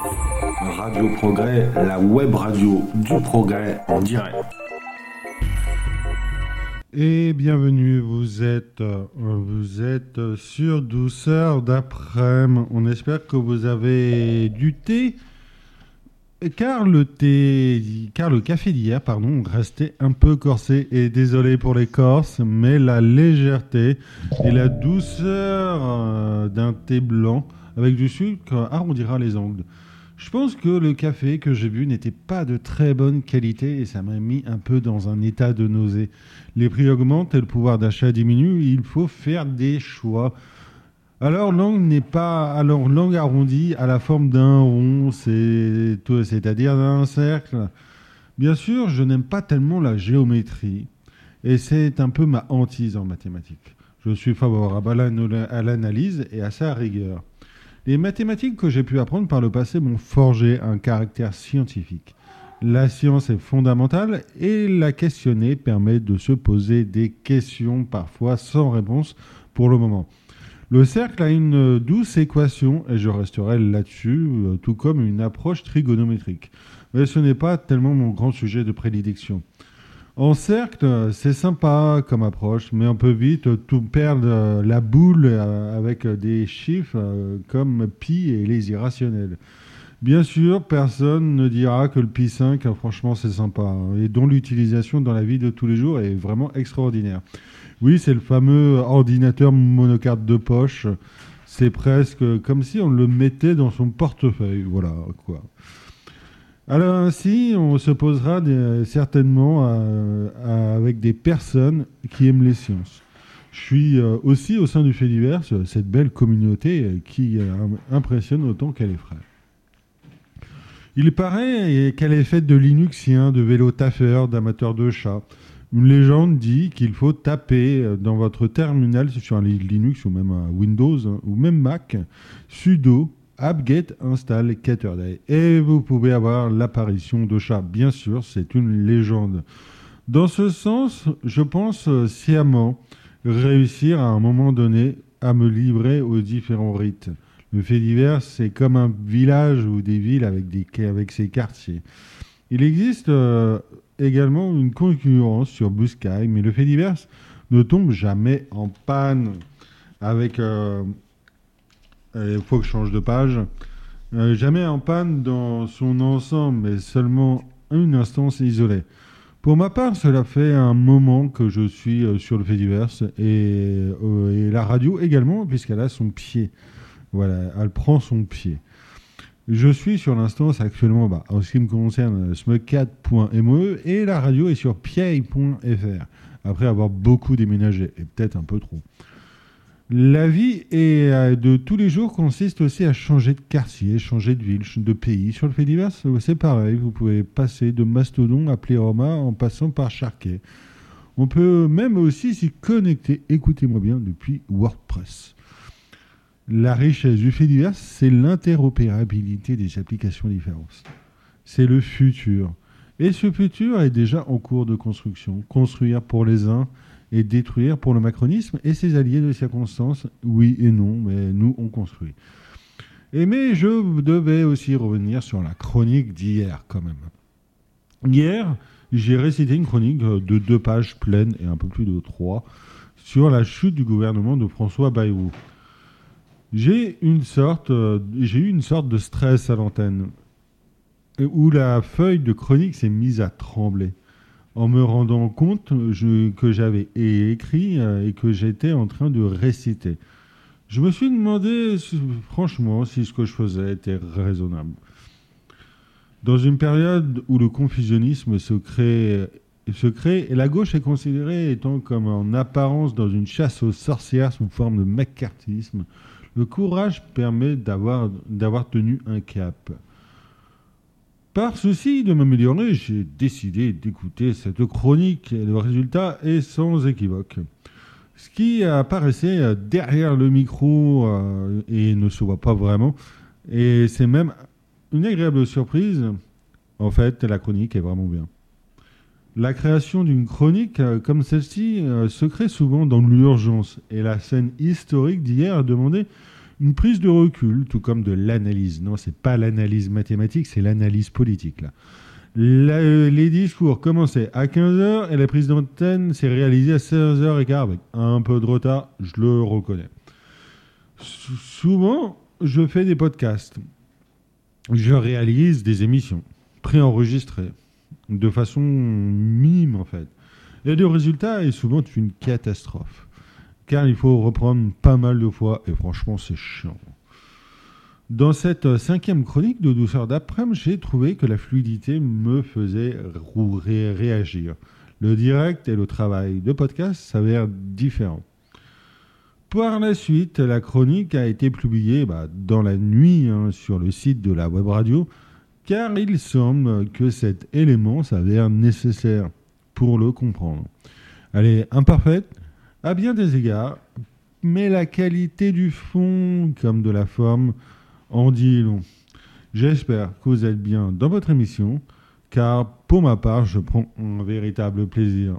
Radio Progrès, la web radio du progrès en direct. Et bienvenue, vous êtes sur Douceur d'après-midi. On espère que vous avez du thé, car le café d'hier, restait un peu corsé. Et désolé pour les Corses, mais la légèreté et la douceur d'un thé blanc avec du sucre arrondira les angles. Je pense que le café que j'ai bu n'était pas de très bonne qualité et ça m'a mis un peu dans un état de nausée. Les prix augmentent et le pouvoir d'achat diminue, il faut faire des choix. Alors langue arrondie à la forme d'un rond, c'est-à-dire d'un cercle. Bien sûr, je n'aime pas tellement la géométrie et c'est un peu ma hantise en mathématiques. Je suis favorable à l'analyse et à sa rigueur. Les mathématiques que j'ai pu apprendre par le passé m'ont forgé un caractère scientifique. La science est fondamentale et la questionner permet de se poser des questions parfois sans réponse pour le moment. Le cercle a une douce équation et je resterai là-dessus, tout comme une approche trigonométrique. Mais ce n'est pas tellement mon grand sujet de prédilection. En cercle, c'est sympa comme approche, mais on peut vite tout perdre la boule avec des chiffres comme pi et les irrationnels. Bien sûr, personne ne dira que le pi 5, franchement, c'est sympa, et dont l'utilisation dans la vie de tous les jours est vraiment extraordinaire. Oui, c'est le fameux ordinateur monocarte de poche. C'est presque comme si on le mettait dans son portefeuille. Voilà, quoi. Alors ainsi, on se posera certainement avec des personnes qui aiment les sciences. Je suis aussi au sein du fait divers, cette belle communauté qui impressionne autant qu'elle effraie. Il paraît qu'elle est faite de Linuxiens, de vélo taffeurs, d'amateurs de chats. Une légende dit qu'il faut taper dans votre terminal sur un Linux ou même un Windows ou même Mac sudo apt-get install Catterday. Et vous pouvez avoir l'apparition de chats. Bien sûr, c'est une légende. Dans ce sens, je pense sciemment réussir à un moment donné à me livrer aux différents rites. Le fait divers, c'est comme un village ou des villes avec ses quartiers. Il existe également une concurrence sur Blue Sky, mais le fait divers ne tombe jamais en panne avec... il faut que je change de page. Jamais en panne dans son ensemble, mais seulement une instance isolée. Pour ma part, cela fait un moment que je suis sur le fait divers et la radio également, puisqu'elle a son pied. Voilà, elle prend son pied. Je suis sur l'instance actuellement, en ce qui me concerne, smug4.me et la radio est sur piei.fr, après avoir beaucoup déménagé, et peut-être un peu trop. La vie de tous les jours consiste aussi à changer de quartier, changer de ville, de pays. Sur le fait divers, c'est pareil. Vous pouvez passer de Mastodon à Pléroma en passant par Sharkey. On peut même aussi s'y connecter, écoutez-moi bien, depuis WordPress. La richesse du fait divers, c'est l'interopérabilité des applications différentes. C'est le futur. Et ce futur est déjà en cours de construction. Construire pour les uns et détruire pour le macronisme et ses alliés de circonstances, oui et non, mais nous, on construit. Mais je devais aussi revenir sur la chronique d'hier, quand même. Hier, j'ai récité une chronique de 2 pages pleines et un peu plus de 3 sur la chute du gouvernement de François Bayrou. J'ai eu une sorte de stress à l'antenne, où la feuille de chronique s'est mise à trembler, en me rendant compte que j'avais écrit et que j'étais en train de réciter. Je me suis demandé, franchement, si ce que je faisais était raisonnable. Dans une période où le confusionnisme se crée et la gauche est considérée étant comme en apparence dans une chasse aux sorcières sous forme de macartisme, le courage permet d'avoir tenu un cap. Par souci de m'améliorer, j'ai décidé d'écouter cette chronique et le résultat est sans équivoque. Ce qui apparaissait derrière le micro et ne se voit pas vraiment, et c'est même une agréable surprise, en fait, la chronique est vraiment bien. La création d'une chronique comme celle-ci se crée souvent dans l'urgence, et la scène historique d'hier a demandé Une prise de recul, tout comme de l'analyse. Non, c'est pas l'analyse mathématique, c'est l'analyse politique, là. Les discours commençaient à 15h et la prise d'antenne s'est réalisée à 16h15 avec un peu de retard, je le reconnais. Souvent, je fais des podcasts. Je réalise des émissions préenregistrées de façon minime en fait. Et le résultat est souvent une catastrophe. Car il faut reprendre pas mal de fois et franchement c'est chiant. Dans cette 5e chronique de Douceur d'après-midi, j'ai trouvé que la fluidité me faisait réagir. Le direct et le travail de podcast s'avèrent différents. Par la suite, la chronique a été publiée dans la nuit sur le site de la web radio, car il semble que cet élément s'avère nécessaire pour le comprendre. Elle est imparfaite à bien des égards, mais la qualité du fond comme de la forme en dit long. J'espère que vous êtes bien dans votre émission, car pour ma part, je prends un véritable plaisir